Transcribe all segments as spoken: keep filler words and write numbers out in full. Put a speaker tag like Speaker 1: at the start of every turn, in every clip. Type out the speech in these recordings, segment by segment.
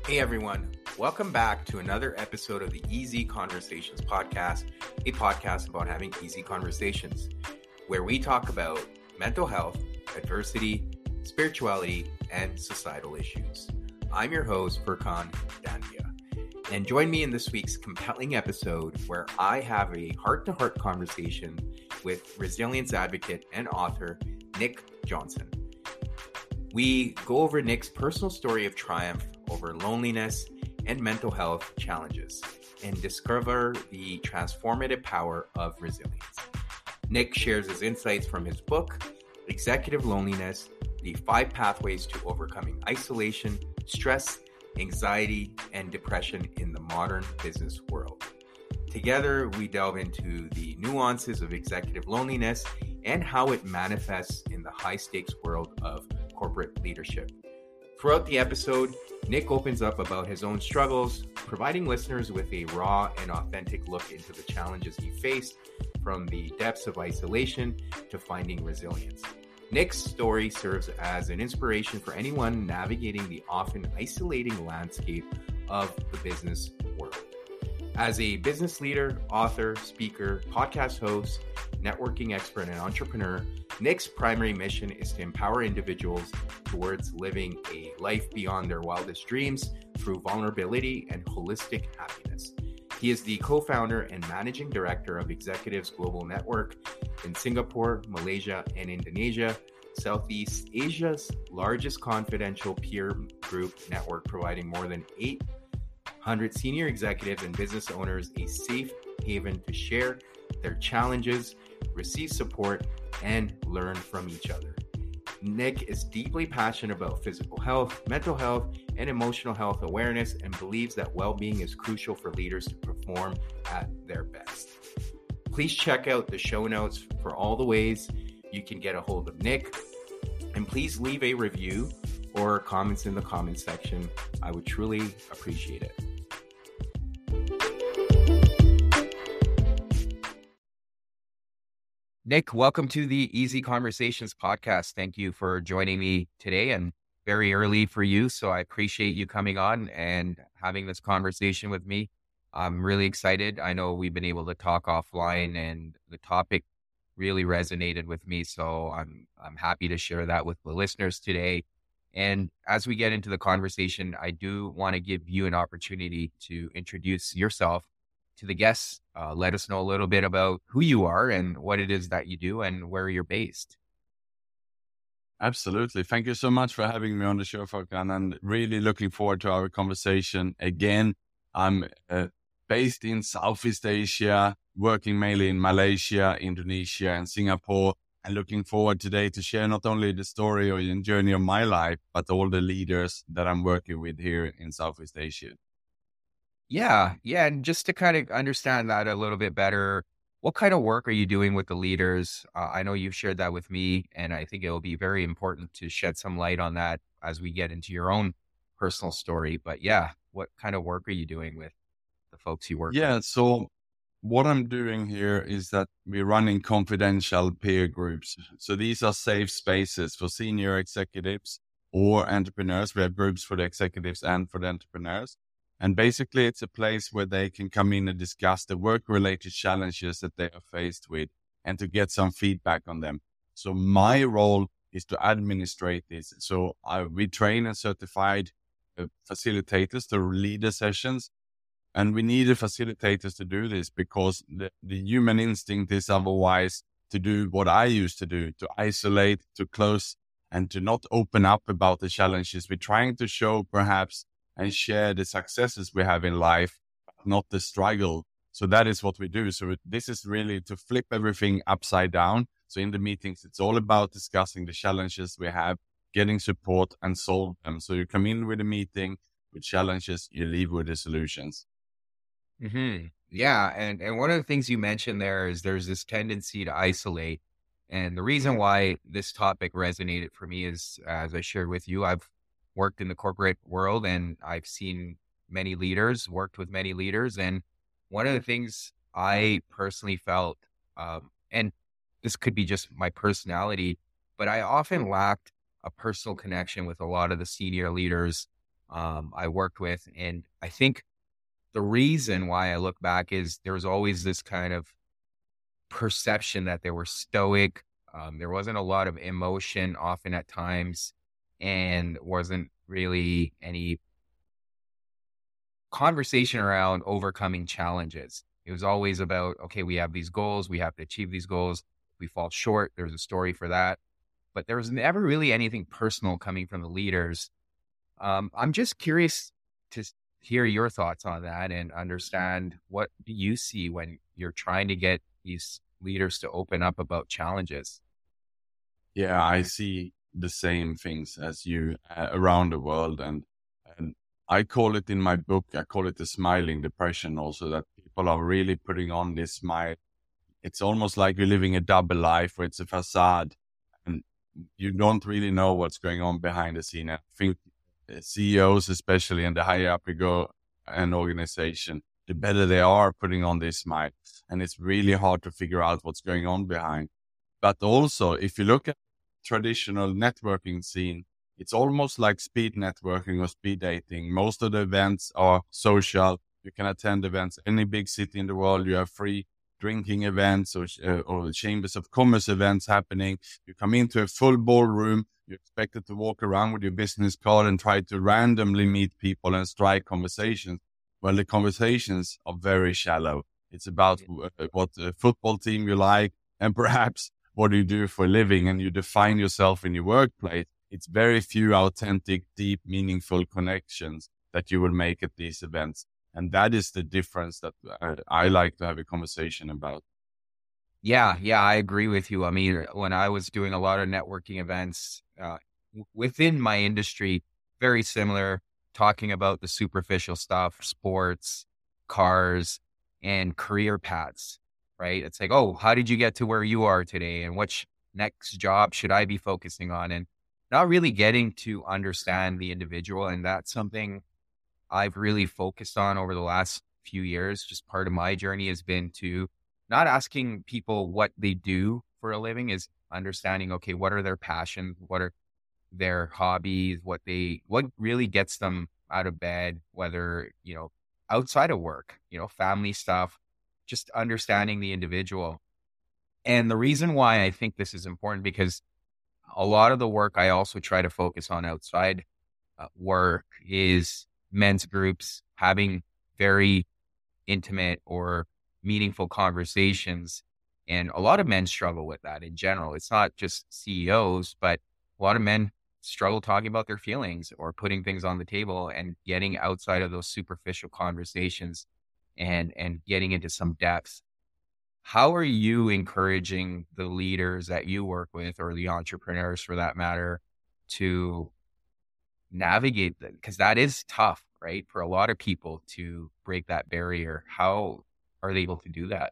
Speaker 1: Hey everyone, welcome back to another episode of the Easy Conversations podcast, a podcast about having easy conversations, where we talk about mental health, adversity, spirituality, and societal issues. I'm your host, Furkan Dandia, and join me in this week's compelling episode where I have a heart-to-heart conversation with resilience advocate and author, Nick Johnson. We go over Nick's personal story of triumph over loneliness and mental health challenges and discover the transformative power of resilience. Nick shares his insights from his book, Executive Loneliness, the five pathways to overcoming isolation, stress, anxiety, and depression in the modern business world. Together, we delve into the nuances of executive loneliness and how it manifests in the high-stakes world of corporate leadership. Throughout the episode, Nick opens up about his own struggles, providing listeners with a raw and authentic look into the challenges he faced, from the depths of isolation to finding resilience. Nick's story serves as an inspiration for anyone navigating the often isolating landscape of the business world. As a business leader, author, speaker, podcast host, networking expert, and entrepreneur, Nick's primary mission is to empower individuals towards living a life beyond their wildest dreams through vulnerability and holistic happiness. He is the co-founder and managing director of Executives Global Network in Singapore, Malaysia, and Indonesia, Southeast Asia's largest confidential peer group network, providing more than eight hundred senior executives and business owners a safe haven to share their challenges, receive support, and learn from each other. Nick is deeply passionate about physical health, mental health, and emotional health awareness, and believes that well-being is crucial for leaders to perform at their best. Please check out the show notes for all the ways you can get a hold of Nick, and please leave a review or comments in the comments section. I would truly appreciate it. Nick, welcome to the Easy Conversations podcast. Thank you for joining me today, and very early for you. So I appreciate you coming on and having this conversation with me. I'm really excited. I know we've been able to talk offline and the topic really resonated with me. So I'm, I'm happy to share that with the listeners today. And as we get into the conversation, I do want to give you an opportunity to introduce yourself to the guests. Uh, let us know a little bit about who you are and what it is that you do and where you're based.
Speaker 2: Absolutely. Thank you so much for having me on the show, Furkan, and really looking forward to our conversation. Again, I'm uh, based in Southeast Asia, working mainly in Malaysia, Indonesia, and Singapore, and looking forward today to share not only the story or the journey of my life, but all the leaders that I'm working with here in Southeast Asia.
Speaker 1: Yeah, yeah. And just to kind of understand that a little bit better, what kind of work are you doing with the leaders? Uh, I know you've shared that with me, and I think it will be very important to shed some light on that as we get into your own personal story. But yeah, what kind of work are you doing with the folks you work with?
Speaker 2: Yeah, so what I'm doing here is that we're running confidential peer groups. So these are safe spaces for senior executives or entrepreneurs. We have groups for the executives and for the entrepreneurs. And basically, it's a place where they can come in and discuss the work-related challenges that they are faced with and to get some feedback on them. So my role is to administrate this. So I, we train and certified uh, facilitators to lead the sessions. And we needed facilitators to do this because the, the human instinct is otherwise to do what I used to do, to isolate, to close, and to not open up about the challenges. We're trying to show perhaps and share the successes we have in life, not the struggle. So that is what we do. So this is really to flip everything upside down. So in the meetings, it's all about discussing the challenges we have, getting support and solve them. So you come in with a meeting with challenges, you leave with the solutions.
Speaker 1: Mm-hmm. Yeah. And, and one of the things you mentioned there is there's this tendency to isolate. And the reason why this topic resonated for me is, as I shared with you, I've worked in the corporate world and I've seen many leaders, worked with many leaders. And one of the things I personally felt, um, and this could be just my personality, but I often lacked a personal connection with a lot of the senior leaders um, I worked with. And I think the reason why I look back is there was always this kind of perception that they were stoic. Um, there wasn't a lot of emotion often at times, and wasn't really any conversation around overcoming challenges. It was always about, okay, we have these goals, we have to achieve these goals. If we fall short, there's a story for that. But there was never really anything personal coming from the leaders. Um, I'm just curious to s- hear your thoughts on that and understand, what do you see when you're trying to get these leaders to open up about challenges?
Speaker 2: Yeah, I see the same things as you uh, around the world. And, and I call it in my book, I call it the smiling depression also, that people are really putting on this smile. It's almost like you're living a double life where it's a facade and you don't really know what's going on behind the scene. I think C E Os, especially, and the higher up you go an organization, the better they are putting on this smile. And it's really hard to figure out what's going on behind. But also, if you look at traditional networking scene, it's almost like speed networking or speed dating. Most of the events are social. You can attend events, any big city in the world. You have free drinking events or, uh, or chambers of commerce events happening. You come into a full ballroom. You're expected to walk around with your business card and try to randomly meet people and strike conversations. Well, the conversations are very shallow. It's about uh, what uh, football team you like, and perhaps what do you do for a living, and you define yourself in your workplace. It's very few authentic, deep, meaningful connections that you will make at these events. And that is the difference that uh, I like to have a conversation about.
Speaker 1: Yeah, yeah, I agree with you. I mean, when I was doing a lot of networking events uh, w- within my industry, very similar, talking about the superficial stuff, sports, cars, and career paths, right? It's like, oh, how did you get to where you are today? And which next job should I be focusing on? And not really getting to understand the individual. And that's something I've really focused on over the last few years. Just part of my journey has been to not asking people what they do for a living, is understanding, okay, what are their passions? What are their hobbies? What they, what really gets them out of bed, whether, you know, outside of work, you know, family stuff, just understanding the individual. And the reason why I think this is important, because a lot of the work I also try to focus on outside uh, work is men's groups having very intimate or meaningful conversations. And a lot of men struggle with that in general. It's not just C E Os, but a lot of men struggle talking about their feelings or putting things on the table and getting outside of those superficial conversations and and getting into some depth. How are you encouraging the leaders that you work with, or the entrepreneurs for that matter, to navigate that? Because that is tough, right? For a lot of people to break that barrier. How are they able to do that?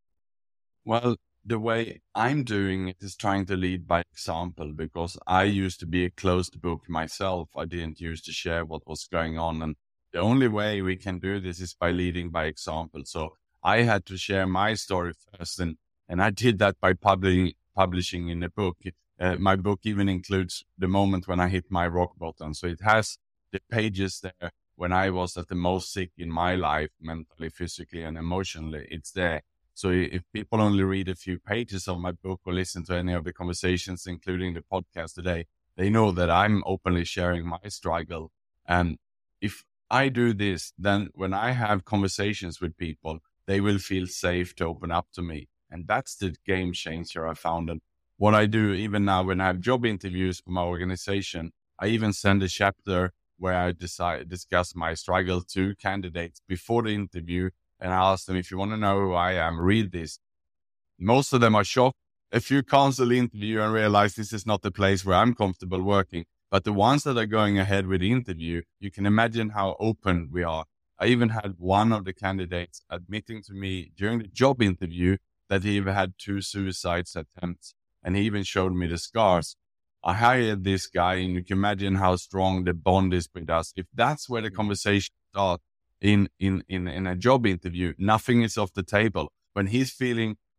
Speaker 2: Well, the way I'm doing it is trying to lead by example, because I used to be a closed book myself. I didn't used to share what was going on. And the only way we can do this is by leading by example. So I had to share my story first. And, and I did that by publishing, publishing in a book. Uh, my book even includes the moment when I hit my rock bottom. So it has the pages there when I was at the most sick in my life, mentally, physically, and emotionally. It's there. So if people only read a few pages of my book or listen to any of the conversations, including the podcast today, they know that I'm openly sharing my struggle. And if I do this, then when I have conversations with people, they will feel safe to open up to me. And that's the game changer I found. And what I do even now when I have job interviews for my organization, I even send a chapter where I decide, discuss my struggle to candidates before the interview. And I ask them, if you want to know who I am, read this. Most of them are shocked. A few cancel the interview and realize this is not the place where I'm comfortable working. But the ones that are going ahead with the interview, you can imagine how open we are. I even had one of the candidates admitting to me during the job interview that he even had two suicide attempts. And he even showed me the scars. I hired this guy, and you can imagine how strong the bond is with us. If that's where the conversation starts, in, in, in, in a job interview, nothing is off the table. When he's feeling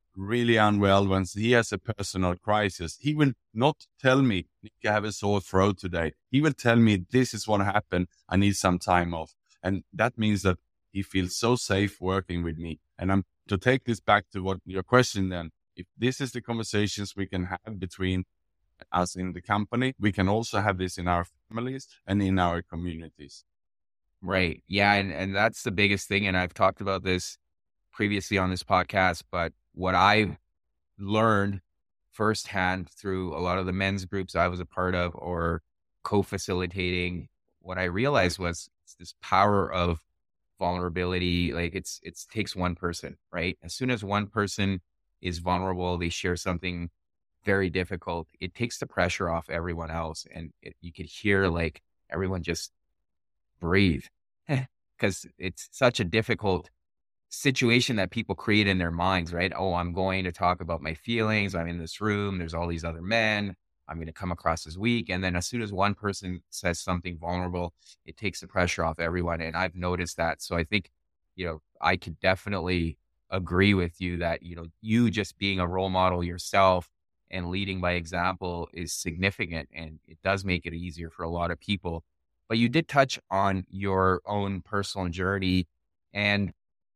Speaker 2: really unwell, when he has a personal crisis, he will not tell me, Nick, I have a sore throat today. He will tell me, this is what happened. I need some time off. And that means that he feels so safe working with me. And I'm to take this back to what your question then, if this is the conversations we can have between us in the company, we can also have this in our families and in our communities.
Speaker 1: Right. Yeah. And, and that's the biggest thing. And I've talked about this previously on this podcast, but what I've learned firsthand through a lot of the men's groups I was a part of or co-facilitating, what I realized was this power of vulnerability. Like it's, it takes one person, right? As soon as one person is vulnerable, they share something very difficult, it takes the pressure off everyone else. And it, you could hear like everyone just breathe because it's such a difficult situation that people create in their minds, right? Oh, I'm going to talk about my feelings. I'm in this room. There's all these other men. I'm going to come across as weak. And then as soon as one person says something vulnerable, it takes the pressure off everyone. And I've noticed that. So I think, you know, I could definitely agree with you that, you know, you just being a role model yourself and leading by example is significant. And it does make it easier for a lot of people. But you did touch on your own personal journey. And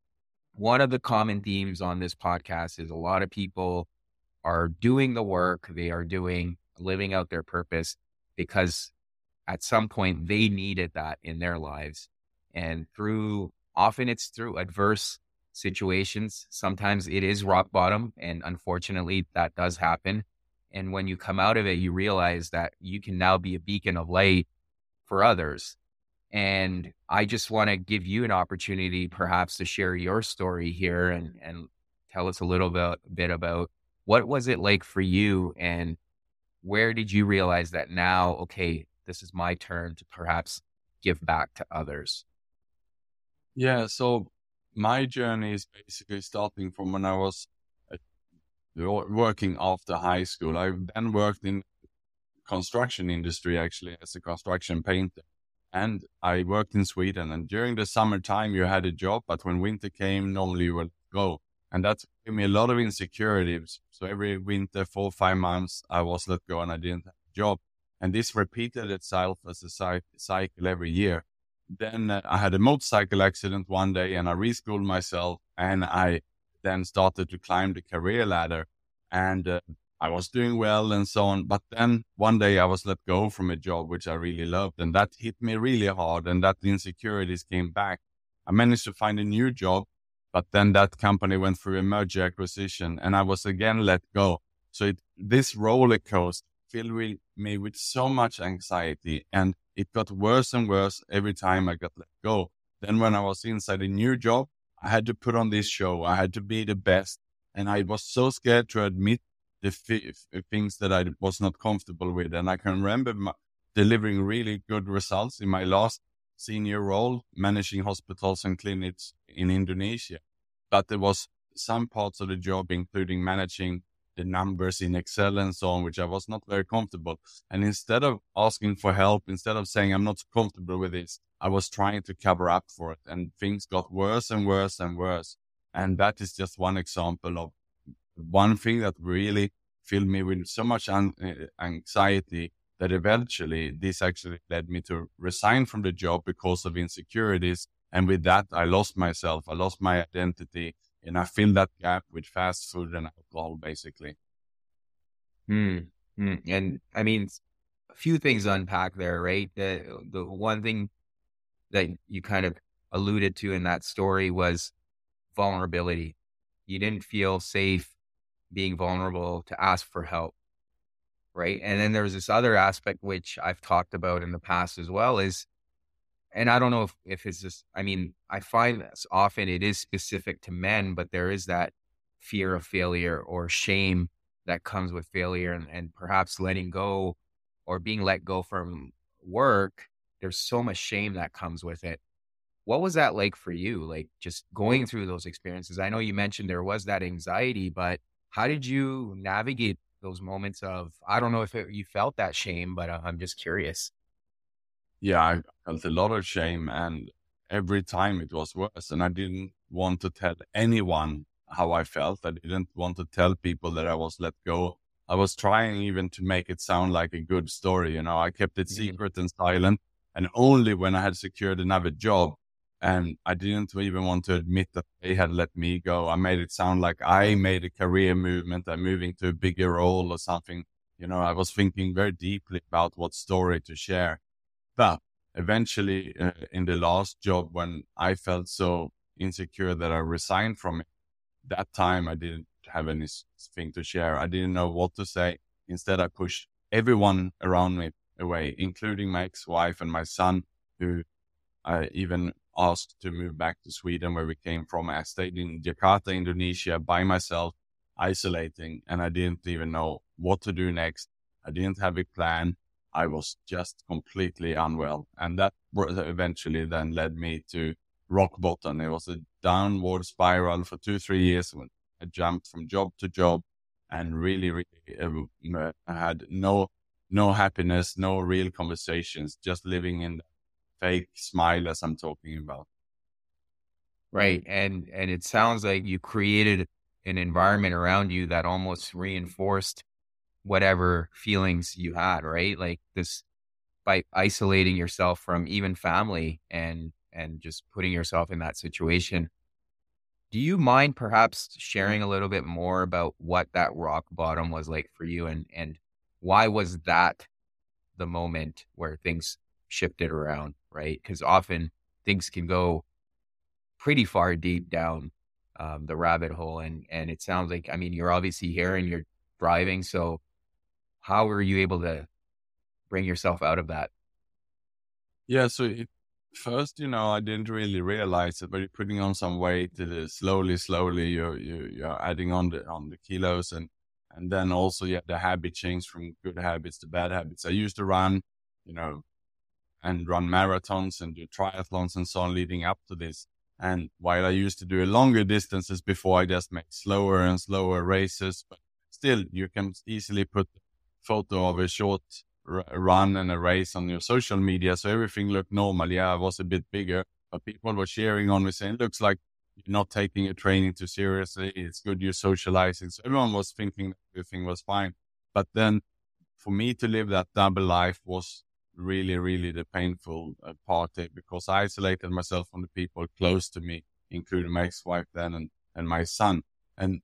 Speaker 1: one of the common themes on this podcast is a lot of people are doing the work, they are doing, living out their purpose because at some point they needed that in their lives. And through, often it's through adverse situations. Sometimes it is rock bottom. And unfortunately that does happen. And when you come out of it, you realize that you can now be a beacon of light for others. And I just want to give you an opportunity perhaps to share your story here and, and tell us a little bit, bit about what was it like for you and where did you realize that now, okay, this is my turn to perhaps give back to others?
Speaker 2: Yeah, so my journey is basically starting from when I was uh, working after high school. I then worked in construction industry actually as a construction painter. And I worked in Sweden, and during the summertime you had a job, but when winter came, normally you would go. And that gave me a lot of insecurities. So every winter, four or five months, I was let go and I didn't have a job. And this repeated itself as a cycle every year. Then uh, I had a motorcycle accident one day and I reschooled myself and I then started to climb the career ladder. And uh, I was doing well and so on. But then one day I was let go from a job, which I really loved. And that hit me really hard. And that the insecurities came back. I managed to find a new job, but then that company went through a merger acquisition and I was again let go. So it, this roller coaster filled me with so much anxiety and it got worse and worse every time I got let go. Then when I was inside a new job, I had to put on this show. I had to be the best. And I was so scared to admit the f- things that I was not comfortable with. And I can remember my, delivering really good results in my last senior role, managing hospitals and clinics in Indonesia. But there was some parts of the job, including managing the numbers in Excel and so on, which I was not very comfortable. And instead of asking for help, instead of saying, I'm not comfortable with this, I was trying to cover up for it. And things got worse and worse and worse. And that is just one example of one thing that really filled me with so much an- anxiety that eventually this actually led me to resign from the job because of insecurities. And with that, I lost myself. I lost my identity. And I filled that gap with fast food and alcohol, basically.
Speaker 1: Hmm. Hmm. And I mean, a few things to unpack there, right? The, the one thing that you kind of alluded to in that story was vulnerability. You didn't feel safe being vulnerable to ask for help, right? And then there's this other aspect, which I've talked about in the past as well, is, and I don't know if, if it's just, I mean, I find that often it is specific to men, but there is that fear of failure or shame that comes with failure and, and perhaps letting go or being let go from work. There's so much shame that comes with it. What was that like for you? Like just going through those experiences? I know you mentioned there was that anxiety, but how did you navigate those moments of, I don't know if it, you felt that shame, but uh, I'm just curious.
Speaker 2: Yeah, I felt a lot of shame and every time it was worse. And I didn't want to tell anyone how I felt. I didn't want to tell people that I was let go. I was trying even to make it sound like a good story. You know, I kept it
Speaker 1: Mhm.
Speaker 2: secret and silent. And only when I had secured another job, and I didn't even want to admit that they had let me go, I made it sound like I made a career movement. I'm moving to a bigger role or something. You know, I was thinking very deeply about what story to share. But eventually, uh, in the last job, when I felt so insecure that I resigned from it, that time I didn't have anything to share. I didn't know what to say. Instead, I pushed everyone around me away, including my ex-wife and my son, who I even asked to move back to Sweden, where we came from. I stayed in Jakarta, Indonesia, by myself, isolating, and I didn't even know what to do next. I didn't have a plan. I was just completely unwell. And that eventually then led me to rock bottom. It was a downward spiral for two, three years when I jumped from job to job and really, really uh, I had no, no happiness, no real conversations, just living in the fake smile as I'm talking about.
Speaker 1: Right. And and it sounds like you created an environment around you that almost reinforced whatever feelings you had, right? Like this, by isolating yourself from even family and and just putting yourself in that situation. Do you mind perhaps sharing a little bit more about what that rock bottom was like for you, and and why was that the moment where things shifted around, right? Because often things can go pretty far deep down um, the rabbit hole, and and it sounds like, I mean, you're obviously here and you're driving, so how were you able to bring yourself out of that?
Speaker 2: Yeah, so it, first, you know, I didn't really realize it, but you're putting on some weight. It is slowly, slowly, you're you, you're adding on the on the kilos, and and then also, yeah, the habit change from good habits to bad habits. I used to run, you know, and run marathons and do triathlons and so on leading up to this. And while I used to do longer distances before, I just made slower and slower races, but still, you can easily put a photo of a short r- run and a race on your social media. So everything looked normal. Yeah, I was a bit bigger, but people were cheering on me saying, looks like you're not taking your training too seriously. It's good you're socializing. So everyone was thinking that everything was fine. But then for me to live that double life was really, really the painful uh, part there, because I isolated myself from the people close to me, including my ex-wife then and, and my son. And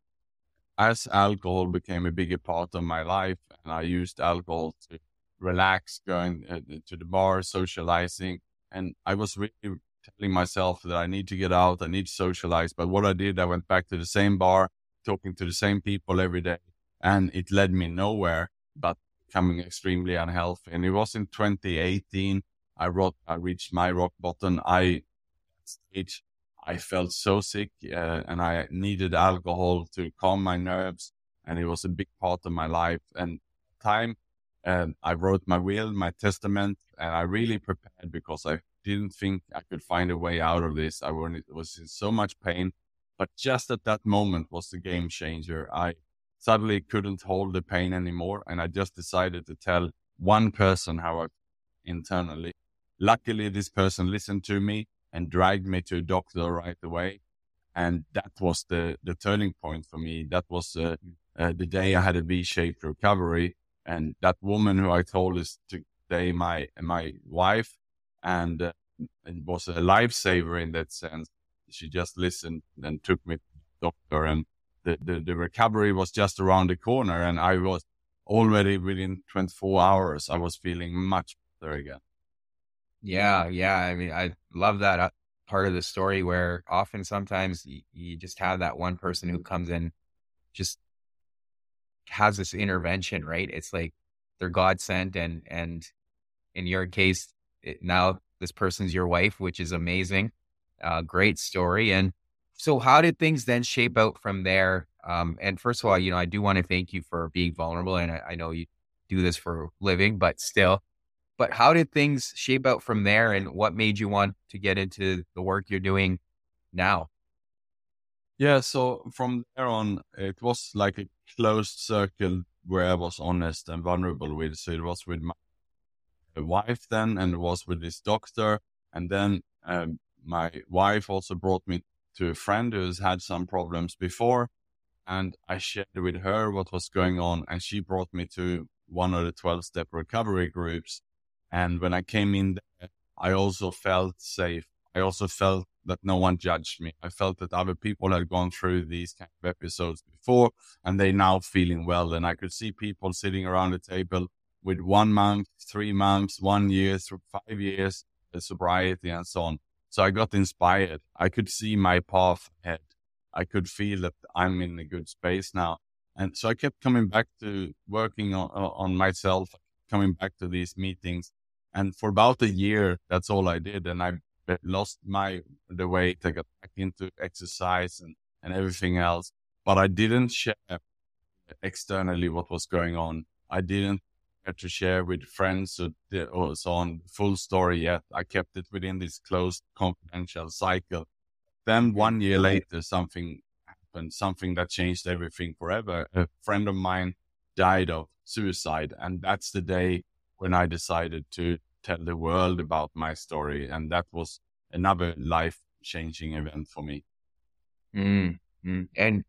Speaker 2: as alcohol became a bigger part of my life, and I used alcohol to relax, going uh, to the bar, socializing, and I was really telling myself that I need to get out, I need to socialize. But what I did, I went back to the same bar, talking to the same people every day, and it led me nowhere but becoming extremely unhealthy. And it was in twenty eighteen, I wrote, I reached my rock bottom. I stage, I felt so sick, uh, and I needed alcohol to calm my nerves, and it was a big part of my life. And time, um, I wrote my will, my testament, and I really prepared because I didn't think I could find a way out of this. I was in so much pain, but just at that moment was the game changer. I suddenly couldn't hold the pain anymore, and I just decided to tell one person how I internally. Luckily, this person listened to me and dragged me to a doctor right away. And that was the, the turning point for me. That was uh, uh, the day I had a V-shaped recovery. And that woman who I told is today my my wife, and uh, it was a lifesaver in that sense. She just listened and took me to the doctor, and the, the, the recovery was just around the corner. And I was already within twenty-four hours, I was feeling much better again.
Speaker 1: Yeah, yeah. I mean, I love that uh, part of the story where often sometimes y- you just have that one person who comes in, just has this intervention, right? It's like they're God sent, and and in your case, it, now this person's your wife, which is amazing. Uh, great story. And so, how did things then shape out from there? Um, and first of all, you know, I do want to thank you for being vulnerable, and I, I know you do this for a living, but still. But how did things shape out from there, and what made you want to get into the work you're doing now?
Speaker 2: Yeah, so from there on, it was like a closed circle where I was honest and vulnerable with. So it was with my wife then, and it was with this doctor. And then um, my wife also brought me to a friend who's had some problems before, and I shared with her what was going on, and she brought me to one of the twelve-step recovery groups. And when I came in there, I also felt safe. I also felt that no one judged me. I felt that other people had gone through these kind of episodes before, and they now feeling well. And I could see people sitting around the table with one month, three months, one year, through five years, the sobriety and so on. So I got inspired. I could see my path ahead. I could feel that I'm in a good space now. And so I kept coming back to working on, on myself, coming back to these meetings. And for about a year, that's all I did. And I lost my the weight. I got back into exercise and, and everything else. But I didn't share externally what was going on. I didn't get to share with friends or, or so on full story yet. I kept it within this closed, confidential cycle. Then one year later, something happened, something that changed everything forever. A friend of mine died of suicide. And that's the day when I decided to tell the world about my story. And that was another life-changing event for me.
Speaker 1: Mm-hmm. And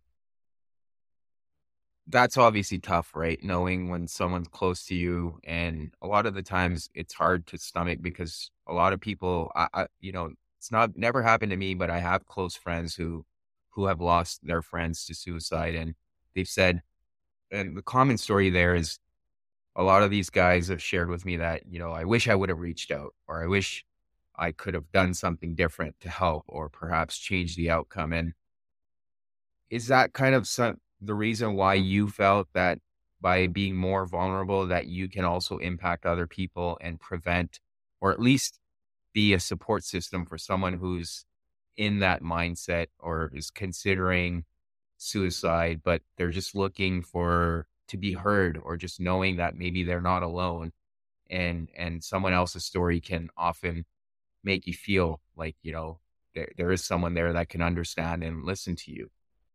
Speaker 1: that's obviously tough, right? Knowing when someone's close to you. And a lot of the times it's hard to stomach because a lot of people, I, I you know, it's not never happened to me, but I have close friends who, who have lost their friends to suicide. And they've said, and the common story there is a lot of these guys have shared with me that, you know, I wish I would have reached out, or I wish I could have done something different to help or perhaps change the outcome. And is that kind of some, the reason why you felt that by being more vulnerable, that you can also impact other people and prevent, or at least be a support system for someone who's in that mindset or is considering suicide, but they're just looking for to be heard, or just knowing that maybe they're not alone, and and someone else's story can often make you feel like, you know, there, there is someone there that can understand and listen to you.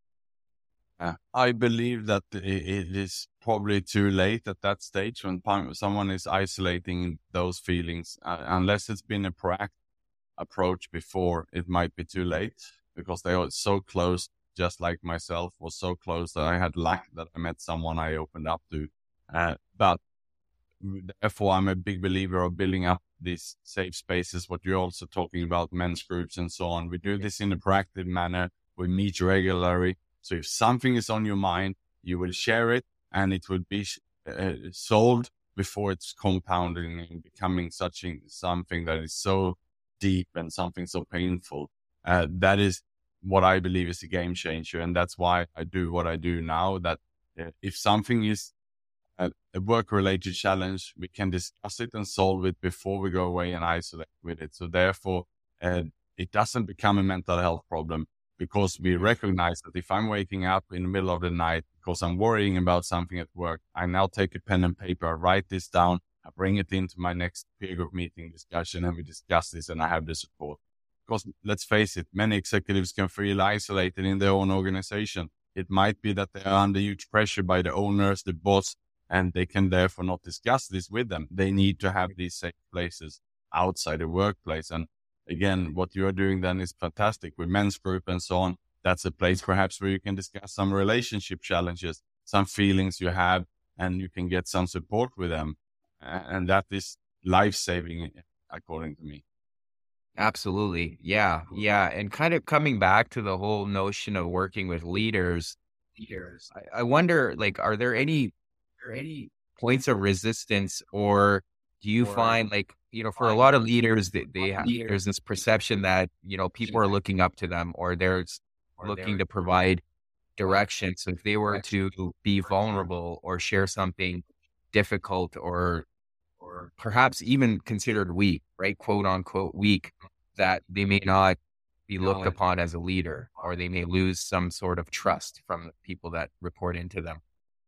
Speaker 2: Uh, I believe that it, it is probably too late at that stage when someone is isolating those feelings, uh, unless it's been a proactive approach before. It might be too late because they are so close. Just like myself, was so close that I had luck that I met someone I opened up to. Uh, but therefore, I'm a big believer of building up these safe spaces, what you're also talking about, men's groups and so on. We do this in a proactive manner. We meet regularly. So if something is on your mind, you will share it, and it will be uh, solved before it's compounding and becoming such a, something that is so deep and something so painful. Uh, that is what I believe is a game changer. And that's why I do what I do now, that uh, if something is a, a work-related challenge, we can discuss it and solve it before we go away and isolate with it. So therefore, uh, it doesn't become a mental health problem, because we recognize that if I'm waking up in the middle of the night because I'm worrying about something at work, I now take a pen and paper, I write this down, I bring it into my next peer group meeting discussion, and we discuss this, and I have the support. Because let's face it, many executives can feel isolated in their own organization. It might be that they are under huge pressure by the owners, the boss, and they can therefore not discuss this with them. They need to have these safe places outside the workplace. And again, what you're doing then is fantastic with men's group and so on. That's a place perhaps where you can discuss some relationship challenges, some feelings you have, and you can get some support with them. And that is life-saving, according to me.
Speaker 1: Absolutely. Yeah. Yeah. And kind of coming back to the whole notion of working with leaders, leaders, I, I wonder, like, are there any, are any points of resistance, or do you or, find like, you know, for a lot of leaders, they, they have, there's this perception that, you know, people are looking up to them, or they're looking to provide direction. So if they were to be vulnerable or share something difficult, or or perhaps even considered weak, right? Quote unquote weak, that they may not be looked upon as a leader, or they may lose some sort of trust from the people that report into them.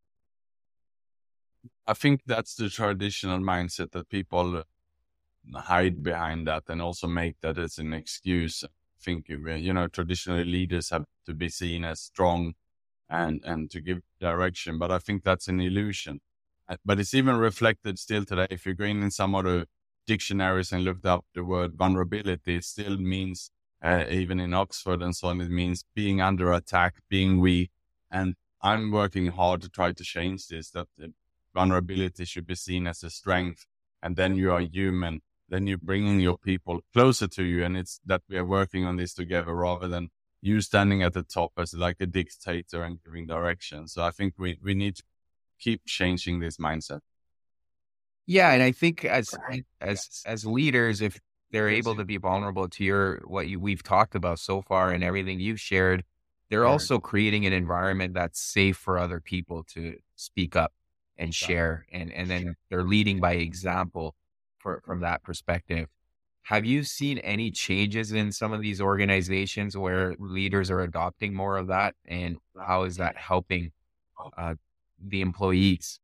Speaker 2: I think that's the traditional mindset, that people hide behind that and also make that as an excuse. I think, you know, traditionally leaders have to be seen as strong and, and to give direction, but I think that's an illusion. But it's even reflected still today. If you go in some of the dictionaries and looked up the word vulnerability, it still means uh, even in Oxford and so on. It means being under attack, being weak. And I'm working hard to try to change this, that uh, vulnerability should be seen as a strength. And then you are human. Then you're bringing your people closer to you. And it's that we are working on this together rather than you standing at the top as like a dictator and giving direction. So I think we, we need to keep changing this mindset.
Speaker 1: Yeah. And I think as, as, as leaders, if they're able to be vulnerable to your, what you, we've talked about so far and everything you've shared, they're also creating an environment that's safe for other people to speak up and share. And, and then they're leading by example for, from that perspective. Have you seen any changes in some of these organizations where leaders are adopting more of that? And how is that helping uh, the employees?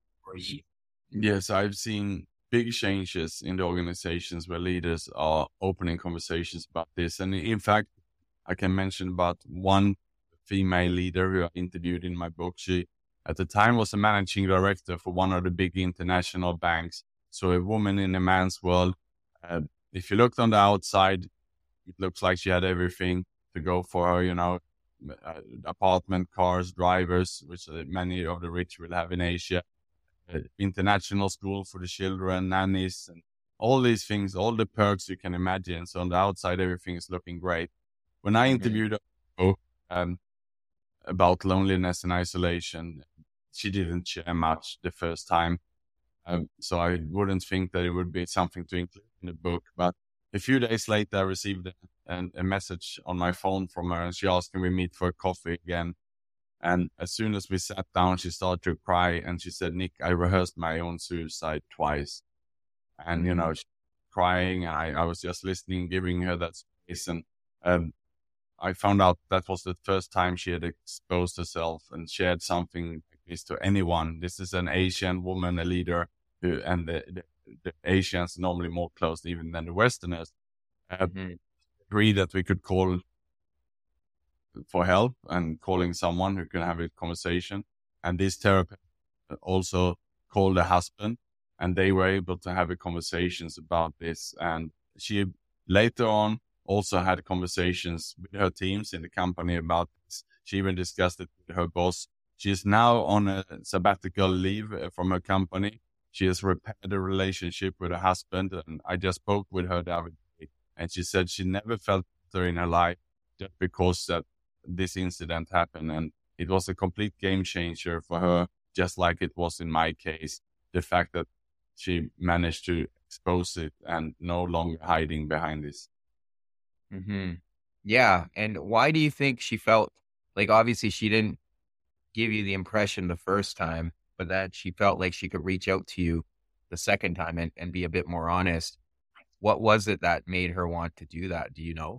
Speaker 2: Yes, I've seen big changes in the organizations where leaders are opening conversations about this. And in fact, I can mention about one female leader who I interviewed in my book. She, at the time, was a managing director for one of the big international banks. So a woman in a man's world. Uh, if you looked on the outside, it looks like she had everything to go for her, you know, uh, apartment, cars, drivers, which uh, many of the rich will have in Asia, uh, international school for the children, nannies, and all these things, all the perks you can imagine. So on the outside, everything is looking great. When I interviewed her, um, about loneliness and isolation, she didn't share much the first time. Um, so I wouldn't think that it would be something to include in the book. But a few days later, I received a, a message on my phone from her, and she asked, can we meet for coffee again? And as soon as we sat down, she started to cry, and she said, Nick, I rehearsed my own suicide twice. And, mm-hmm. you know, she crying, and I, I was just listening, giving her that space. And um, I found out that was the first time she had exposed herself and shared something like this to anyone. This is an Asian woman, a leader, who, and the, the, the Asians normally more close even than the Westerners, uh, mm-hmm. agreed that we could call for help and calling someone who can have a conversation. And this therapist also called the husband, and they were able to have a conversations about this. And she later on also had conversations with her teams in the company about this. She even discussed it with her boss. She is now on a sabbatical leave from her company. She has repaired a relationship with her husband. And I just spoke with her the other day, and she said she never felt better in her life just because that this incident happened. And it was a complete game changer for her, just like it was in my case. The fact that she managed to expose it and no longer hiding behind this.
Speaker 1: Mm-hmm. Yeah. And why do you think she felt like, obviously she didn't give you the impression the first time, but that she felt like she could reach out to you the second time and, and be a bit more honest? What was it that made her want to do that? Do you know?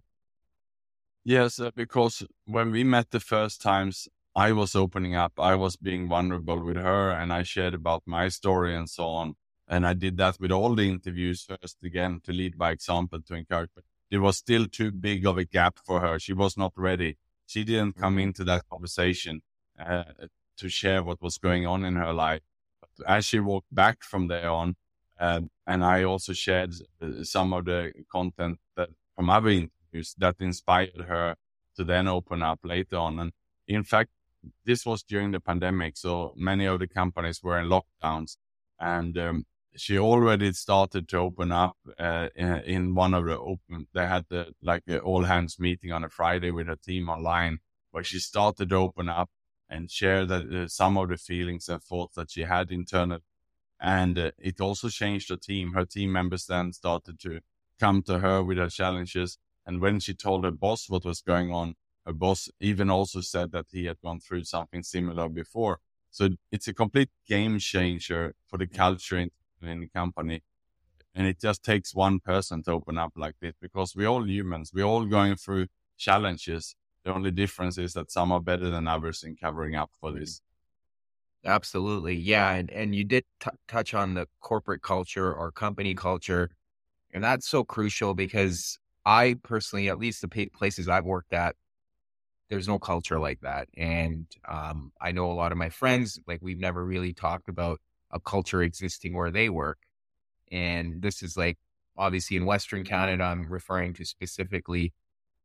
Speaker 2: Yes, uh, because when we met the first times, I was opening up, I was being vulnerable with her, and I shared about my story and so on. And I did that with all the interviews first, again, to lead by example, to encourage. But it was still too big of a gap for her. She was not ready. She didn't come into that conversation uh, to share what was going on in her life. But as she walked back from there on, uh, and I also shared uh, some of the content that from other interviews that inspired her to then open up later on. And in fact, this was during the pandemic, so many of the companies were in lockdowns, and um, she already started to open up uh, in, in one of the open, they had the, like an all hands meeting on a Friday with her team online, where she started to open up and share that uh, some of the feelings and thoughts that she had internally. And uh, it also changed her team. Her team members then started to come to her with her challenges. And when she told her boss what was going on, her boss even also said that he had gone through something similar before. So it's a complete game changer for the culture in, in the company. And it just takes one person to open up like this, because we're all humans. We're all going through challenges. The only difference is that some are better than others in covering up for this.
Speaker 1: Absolutely. Yeah. And, and you did t- touch on the corporate culture or company culture. And that's so crucial, because I personally, at least the p- places I've worked at, there's no culture like that. And um, I know a lot of my friends, like we've never really talked about a culture existing where they work. And this is like, obviously in Western Canada, I'm referring to specifically,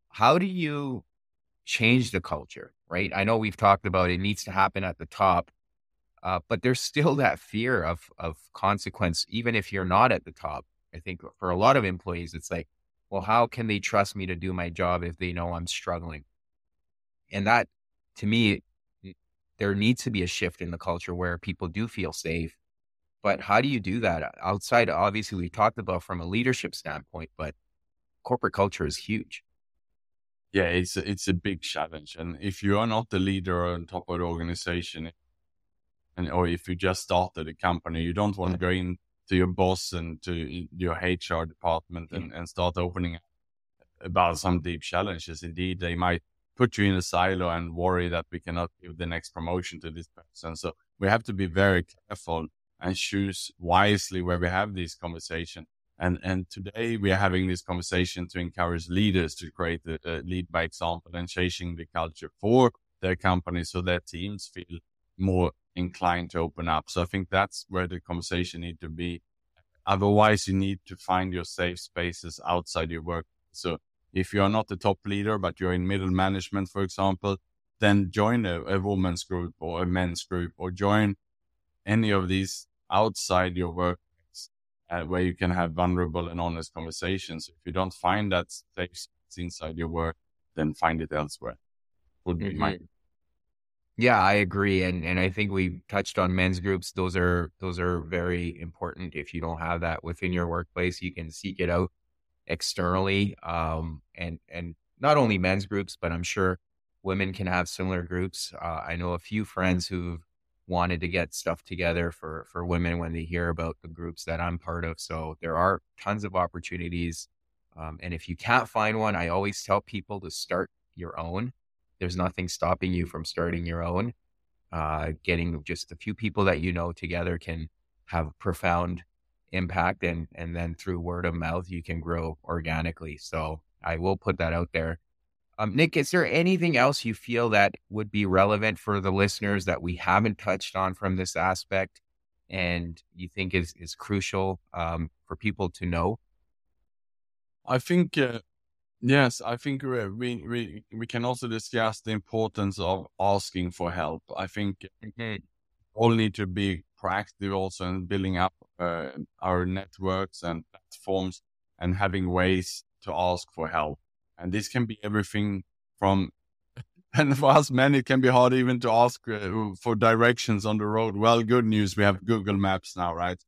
Speaker 1: how do you change the culture, right? I know we've talked about it needs to happen at the top, uh, but there's still that fear of of consequence, even if you're not at the top. I think for a lot of employees, it's like, well, how can they trust me to do my job if they know I'm struggling? And that, to me, n- there needs to be a shift in the culture where people do feel safe. But how do you do that outside? Obviously, we talked about from a leadership standpoint, but corporate culture is huge.
Speaker 2: Yeah, it's a, it's a big challenge. And if you are not the leader on top of the organization, and or if you just started a company, you don't want to go in to your boss and to your H R department and, and start opening about some deep challenges. Indeed, they might put you in a silo and worry that we cannot give the next promotion to this person. So we have to be very careful and choose wisely where we have these conversations. And and today we are having this conversation to encourage leaders to create a, a lead by example and changing the culture for their company so their teams feel more inclined to open up. So I think that's where the conversation need to be. Otherwise, you need to find your safe spaces outside your work. So if you are not the top leader, but you're in middle management, for example, then join a, a women's group or a men's group, or join any of these outside your work uh, where you can have vulnerable and honest conversations. If you don't find that safe space inside your work, then find it elsewhere. Would be my
Speaker 1: Mhm. Yeah, I agree. And and I think we touched on men's groups. Those are those are very important. If you don't have that within your workplace, you can seek it out externally. Um, and and not only men's groups, but I'm sure women can have similar groups. Uh, I know a few friends who've wanted to get stuff together for for women when they hear about the groups that I'm part of. So there are tons of opportunities. Um, and if you can't find one, I always tell people to start your own. There's nothing stopping you from starting your own. Uh, getting just a few people that you know together can have profound impact, and and then through word of mouth you can grow organically. So I will put that out there. Um, Nick, is there anything else you feel that would be relevant for the listeners that we haven't touched on from this aspect, and you think is is crucial um, for people to know?
Speaker 2: I think, uh, yes, I think we, we, we, we can also discuss the importance of asking for help. I think
Speaker 1: Mhm.
Speaker 2: all need to be proactive also in building up uh, our networks and platforms and having ways to ask for help. And this can be everything from, and for us men, it can be hard even to ask uh, for directions on the road. Well, good news, we have Google Maps now, right?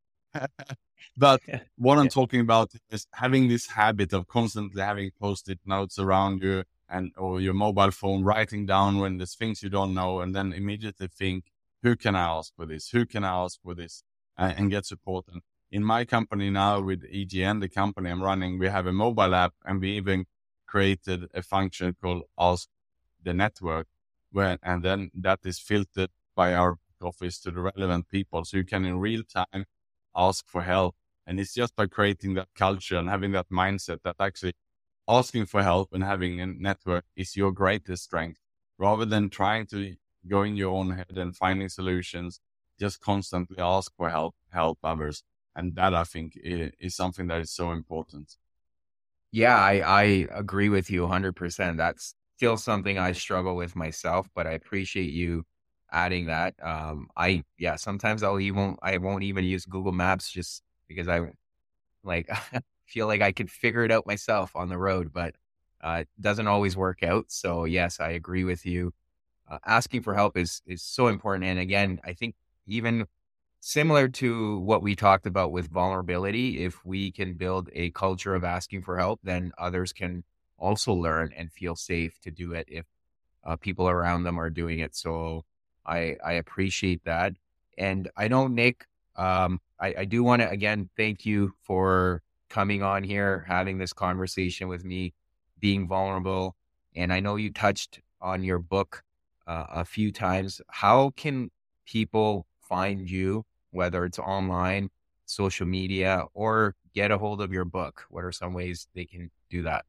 Speaker 2: But what I'm
Speaker 1: Yeah.
Speaker 2: talking about is having this habit of constantly having post-it notes around you and or your mobile phone, writing down when there's things you don't know, and then immediately think, who can I ask for this? Who can I ask for this? Uh, and get support. And in my company now with E G N, the company I'm running, we have a mobile app, and we even created a function called Ask the Network, where and then that is filtered by our office to the relevant people, so you can in real time ask for help. And it's just by creating that culture and having that mindset that actually asking for help and having a network is your greatest strength, rather than trying to go in your own head and finding solutions. Just constantly ask for help, help others. And that, I think, is something that is so important.
Speaker 1: Yeah, I, I agree with you one hundred percent. That's still something I struggle with myself, but I appreciate you adding that. Um, I, yeah, sometimes I'll even, I won't even use Google Maps just because I like feel like I could figure it out myself on the road, but uh, it doesn't always work out. So yes, I agree with you. Uh, asking for help is, is so important. And again, I think even similar to what we talked about with vulnerability, if we can build a culture of asking for help, then others can also learn and feel safe to do it if uh, people around them are doing it. So I I appreciate that. And I know, Nick, um, I, I do want to again thank you for coming on here, having this conversation with me, being vulnerable. And I know you touched on your book uh, a few times. How can people find you, whether it's online, social media, or get a hold of your book? What are some ways they can do that?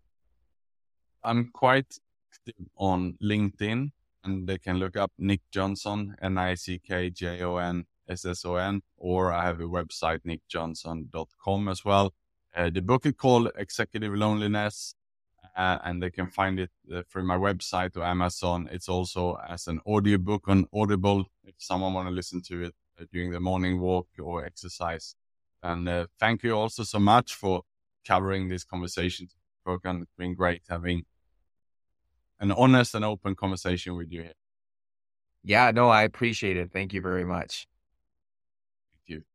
Speaker 2: I'm quite active on LinkedIn, and they can look up Nick Jonsson, N I C K J O N S S O N, or I have a website, nick jonsson dot com as well. Uh, the book is called Executive Loneliness. uh, and they can find it uh, through my website or Amazon. It's also as an audiobook on Audible if someone want to listen to it uh, during the morning walk or exercise. And uh, thank you also so much for covering this conversation. It's been great having an honest and open conversation with you here.
Speaker 1: Yeah, no, I appreciate it. Thank you very much.
Speaker 2: Thank you.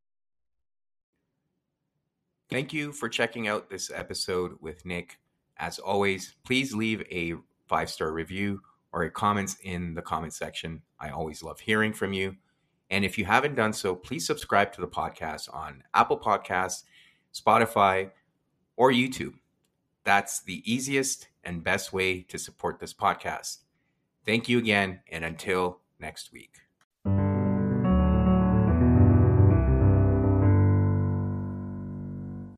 Speaker 1: Thank you for checking out this episode with Nick. As always, please leave a five-star review or a comments in the comment section. I always love hearing from you. And if you haven't done so, please subscribe to the podcast on Apple Podcasts, Spotify, or YouTube. That's the easiest and best way to support this podcast. Thank you again, and until next week.